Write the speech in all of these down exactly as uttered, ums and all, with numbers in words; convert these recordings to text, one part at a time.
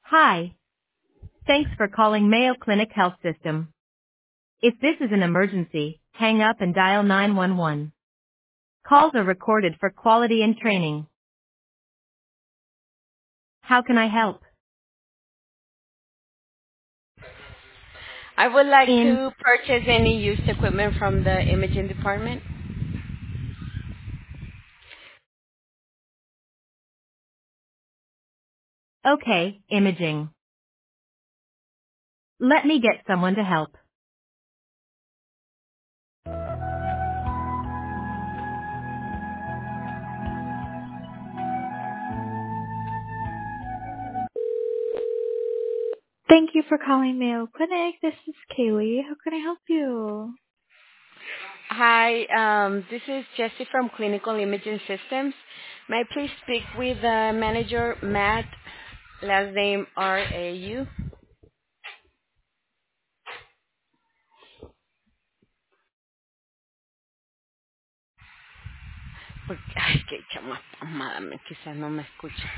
Hi. Thanks for calling Mayo Clinic Health System. If this is an emergency, hang up and dial nine one one. Calls are recorded for quality and training. How can I help? I would like In. to purchase any used equipment from the imaging department. Okay, imaging. Let me get someone to help. Thank you for calling Mayo Clinic. This is Kaylee. How can I help you? Hi, um, this is Jessie from Clinical Imaging Systems. May I please speak with uh, manager Matt, last name R A U? Porque, ay, qué chama, madame, quizás no me escucha.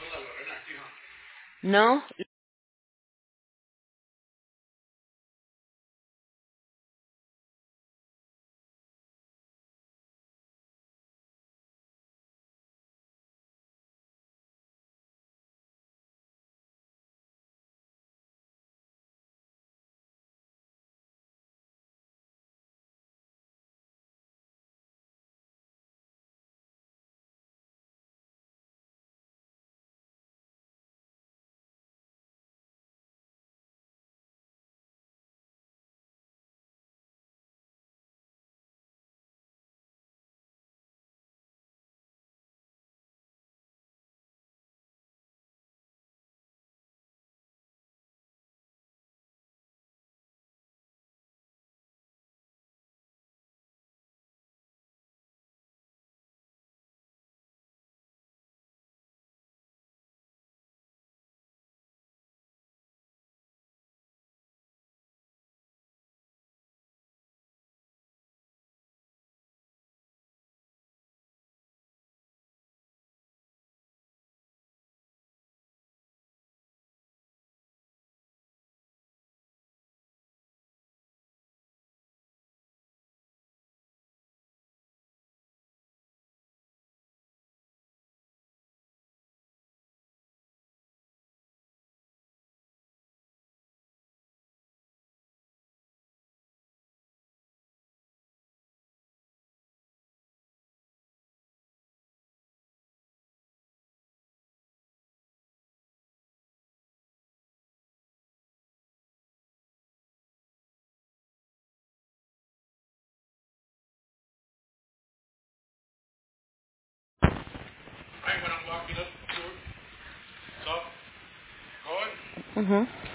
No? Mm-hmm.